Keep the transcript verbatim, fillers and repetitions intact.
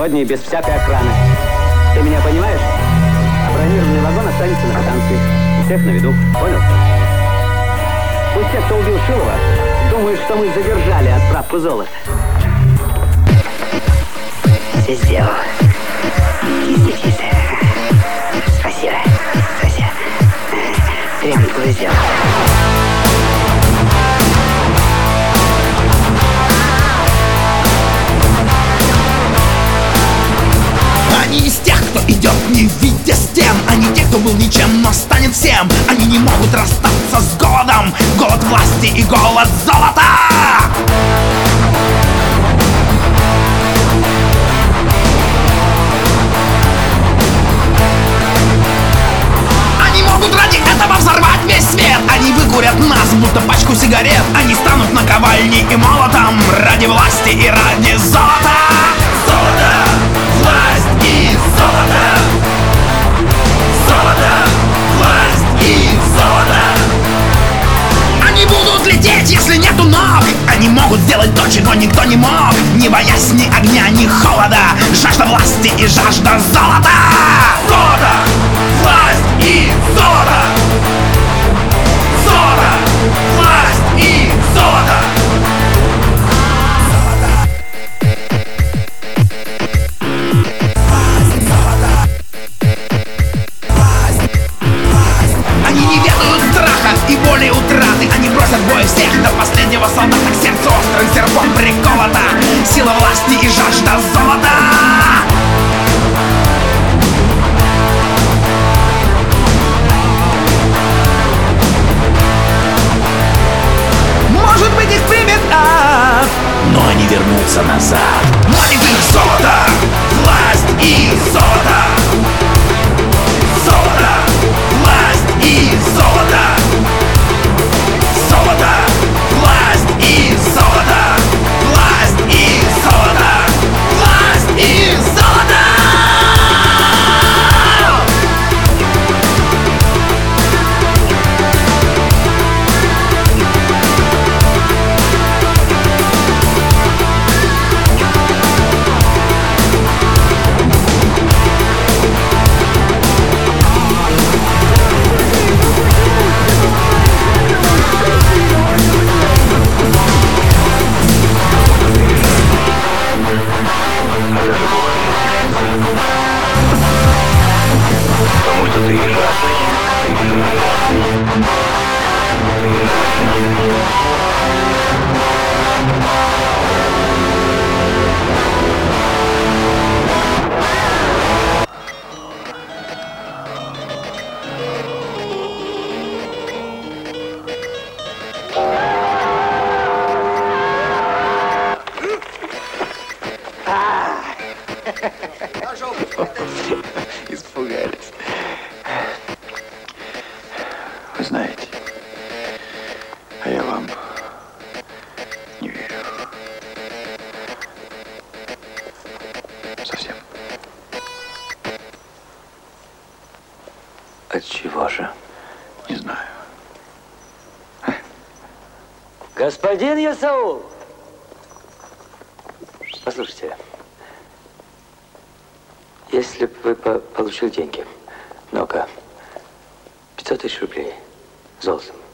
сегодня и без всякой охраны. Ты меня понимаешь? А бронированный вагон останется на станции. У всех на виду. Понял? Пусть те, кто убил Шилова, думают, что мы задержали отправку золота. Все сделал. Чисто-чисто. Спасибо. Спасибо. Прям уже сделал. Они из тех, кто идет не видя стен. Они те, кто был ничем, но станет всем. Они не могут расстаться с голодом. Голод власти и голод золота. Они могут ради этого взорвать весь свет. Они выкурят нас, будто пачку сигарет. Они станут наковальней и молотом ради власти и ради золота. Золото, власть и золото. Золото, власть и золото. Они будут лететь, если нету ног. Они могут сделать то, чего никто не мог. Не боясь ни огня, ни холода. Жажда власти и жажда золота. Золото, власть и золото. Золото, власть и золото. Они не ведают страха и боли утраты. Они бросят в бой всех до последнего солдата. К сердцу острым серпом приколота сила власти и жажда золота. Может быть, их примет ад, но они вернутся назад. Манит их золото, власть и золото. Золото, власть и золото. Золото, власть и золото. Власть и золото. Власть и золото. Потому что ты и жадный. Испугались. Вы знаете, а я вам не верю. Совсем. Отчего же? Не знаю. Господин Ясаул! Послушайте, если бы вы по получили деньги, много, пятьсот тысяч рублей золотом,